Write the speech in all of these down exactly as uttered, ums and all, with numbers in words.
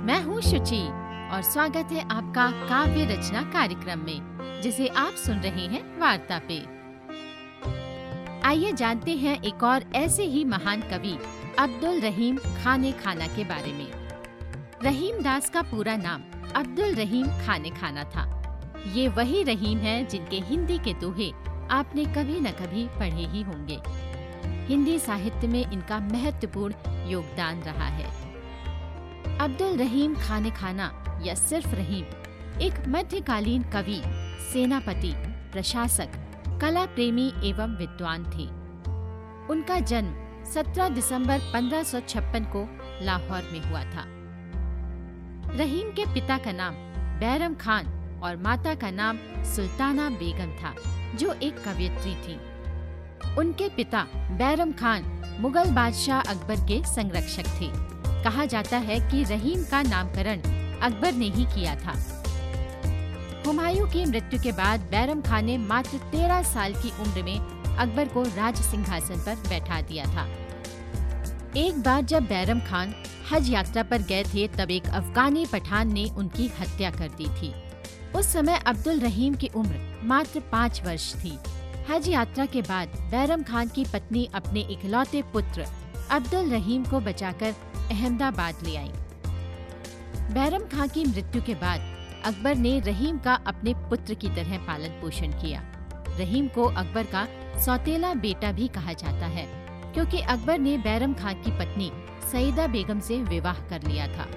मैं हूँ शुचि और स्वागत है आपका काव्य रचना कार्यक्रम में, जिसे आप सुन रहे हैं वार्ता पे। आइए जानते हैं एक और ऐसे ही महान कवि अब्दुल रहीम खाने खाना के बारे में। रहीम दास का पूरा नाम अब्दुल रहीम खाने खाना था। ये वही रहीम है जिनके हिंदी के दोहे आपने कभी न कभी पढ़े ही होंगे। हिंदी साहित्य में इनका महत्वपूर्ण योगदान रहा है। अब्दुल रहीम खाने खाना या सिर्फ रहीम एक मध्यकालीन कवि, सेनापति, प्रशासक, कला प्रेमी एवं विद्वान थे। उनका जन्म सत्रह दिसंबर पंद्रह सौ छप्पन को लाहौर में हुआ था। रहीम के पिता का नाम बैरम खान और माता का नाम सुल्ताना बेगम था, जो एक कवयित्री थी। उनके पिता बैरम खान मुगल बादशाह अकबर के संरक्षक थे। कहा जाता है कि रहीम का नामकरण अकबर ने ही किया था। हुमायूं की मृत्यु के बाद बैरम खान ने मात्र तेरह साल की उम्र में अकबर को राज सिंहासन पर बैठा दिया था। एक बार जब बैरम खान हज यात्रा पर गए थे, तब एक अफगानी पठान ने उनकी हत्या कर दी थी। उस समय अब्दुल रहीम की उम्र मात्र पाँच वर्ष थी। हज यात्रा के बाद बैरम खान की पत्नी अपने इकलौते पुत्र अब्दुल रहीम को बचाकर अहमदाबाद ले आई। बैरम खान की मृत्यु के बाद अकबर ने रहीम का अपने पुत्र की तरह पालन पोषण किया। रहीम को अकबर का सौतेला बेटा भी कहा जाता है, क्योंकि अकबर ने बैरम खान की पत्नी सईदा बेगम से विवाह कर लिया था।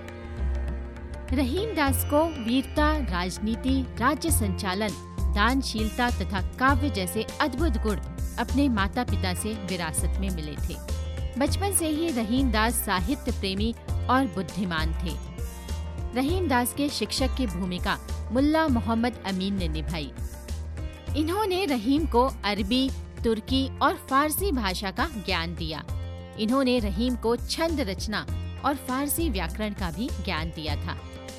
रहीम दास को वीरता, राजनीति, राज्य संचालन, दानशीलता तथा काव्य जैसे अद्भुत गुण अपने माता पिता से विरासत में मिले थे। बचपन से ही रहीम दास साहित्य प्रेमी और बुद्धिमान थे। रहीम दास के शिक्षक की भूमिका मुल्ला मोहम्मद अमीन ने निभाई। इन्होंने रहीम को अरबी, तुर्की और फारसी भाषा का ज्ञान दिया। इन्होंने रहीम को छंद रचना और फारसी व्याकरण का भी ज्ञान दिया था।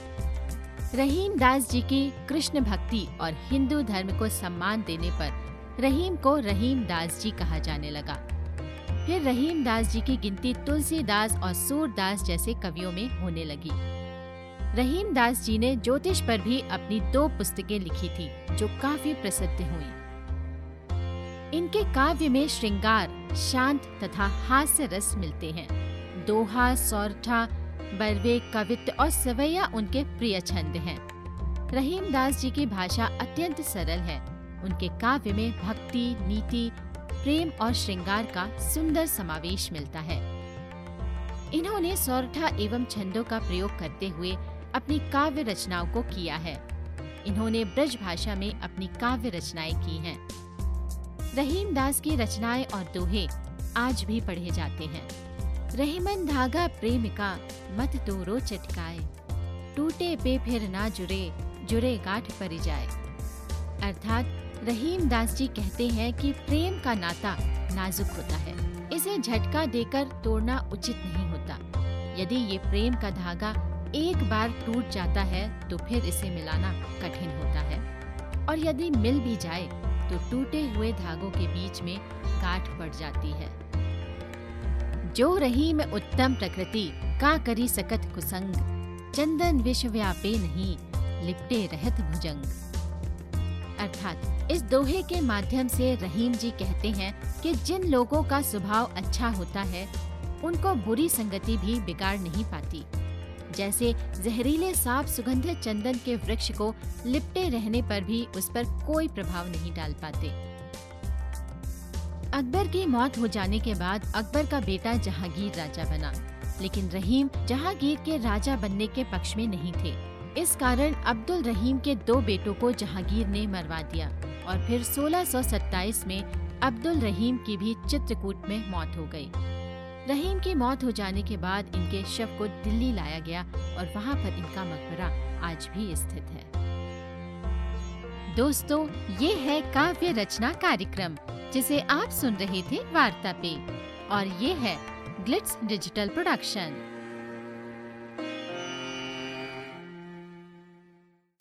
रहीम दास जी की कृष्ण भक्ति और हिंदू धर्म को सम्मान देने पर रहीम को रहीम दास जी कहा जाने लगा। फिर रहीम दास जी की गिनती तुलसीदास और सूरदास जैसे कवियों में होने लगी। रहीम दास जी ने ज्योतिष पर भी अपनी दो पुस्तकें लिखी थी, जो काफी प्रसिद्ध हुई। इनके काव्य में श्रृंगार, शांत तथा हास्य रस मिलते हैं। दोहा, सौरठा, बरवे, कवित्व और सवैया उनके प्रिय छंद हैं। रहीम दास जी की भाषा अत्यंत सरल है। उनके काव्य में भक्ति, नीति, प्रेम और श्रृंगार का सुंदर समावेश मिलता है। इन्होंने सौरठा एवं छंदों का प्रयोग करते हुए अपनी काव्य रचनाओं को किया है। इन्होंने ब्रज भाषा में अपनी काव्य रचनाएं की हैं। रहीम दास की रचनाएं और दोहे आज भी पढ़े जाते हैं। रहीमन धागा प्रेम का मत तोड़ो चटकाए, टूटे पे फिर ना जुड़े, जुड़े गांठ पड़ जाए। अर्थात रहीम दास जी कहते हैं कि प्रेम का नाता नाजुक होता है, इसे झटका देकर तोड़ना उचित नहीं होता। यदि ये प्रेम का धागा एक बार टूट जाता है तो फिर इसे मिलाना कठिन होता है, और यदि मिल भी जाए तो टूटे हुए धागों के बीच में गांठ पड़ जाती है। जो रहीम उत्तम प्रकृति का करी सकत कुसंग, चंदन विश्व व्यापे नहीं लिपटे रहत भुजंग। अर्थात इस दोहे के माध्यम से रहीम जी कहते हैं कि जिन लोगों का स्वभाव अच्छा होता है, उनको बुरी संगति भी बिगाड़ नहीं पाती। जैसे जहरीले सांप सुगंधित चंदन के वृक्ष को लिपटे रहने पर भी उस पर कोई प्रभाव नहीं डाल पाते। अकबर की मौत हो जाने के बाद अकबर का बेटा जहांगीर राजा बना, लेकिन रहीम जहांगीर के राजा बनने के पक्ष में नहीं थे। इस कारण अब्दुल रहीम के दो बेटों को जहांगीर ने मरवा दिया और फिर सोलह सौ सत्ताईस में अब्दुल रहीम की भी चित्रकूट में मौत हो गई। रहीम की मौत हो जाने के बाद इनके शव को दिल्ली लाया गया और वहाँ पर इनका मकबरा आज भी स्थित है। दोस्तों, ये है काव्य रचना कार्यक्रम, जिसे आप सुन रहे थे वार्ता पे, और ये है ग्लिट्स डिजिटल प्रोडक्शन।